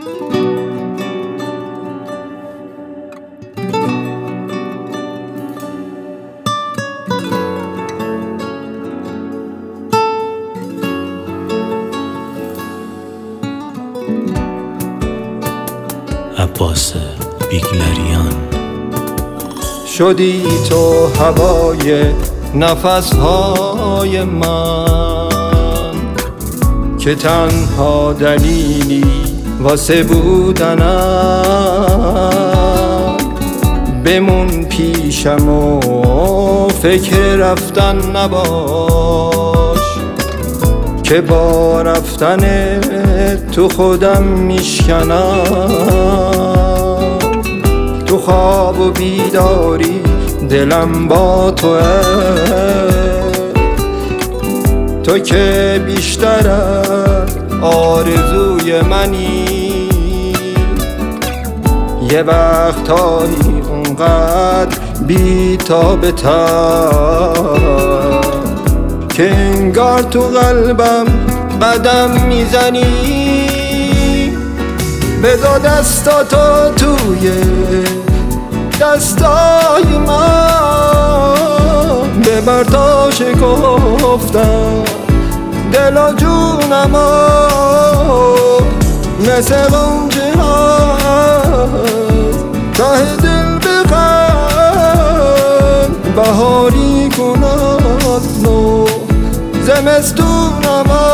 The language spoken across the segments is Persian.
عباس بیگلریان. شدی تو هوای نفسهای من که تنها دلیلی واسه بودنم. بمون پیشم و فکر رفتن نباش که با رفتن تو خودم میشکنم. تو خواب و بیداری دلم با توه، تو که بیشتر از آرزوی منی. یه وقتایی اونقدر بی‌تاب تر که انگار تو قلبم قدم میزنی. بذار دستاتو توی دستای من، ببر تا شکفتم دل و جونمو. مثل غنچه ها ته دل بخند، بهاری کن از نو زمستونمو.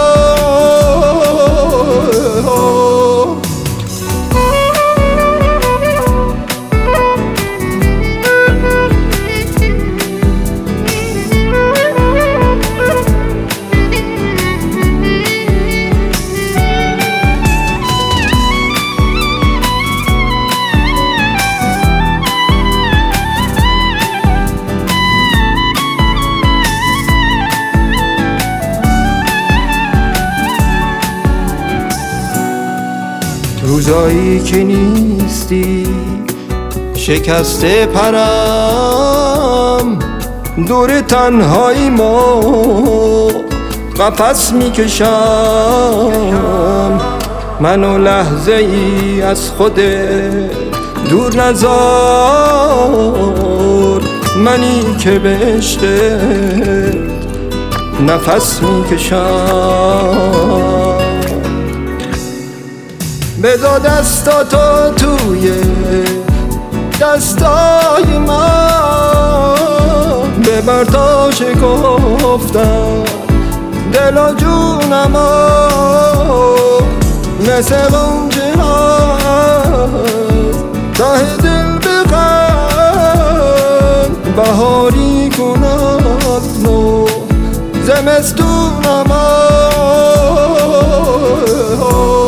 روزایی که نیستی شکسته پرم، دور تنهایی ما قفس میکشم. منو لحظه ای از خودت دور نذار، منی که به عشقت نفس میکشم. بذار دستاتو توی دستای من، ببر تا شکفتم دل و جونمو. مثل غنچه ها ته دل بخند، بهاری کن از نو زمستونمو.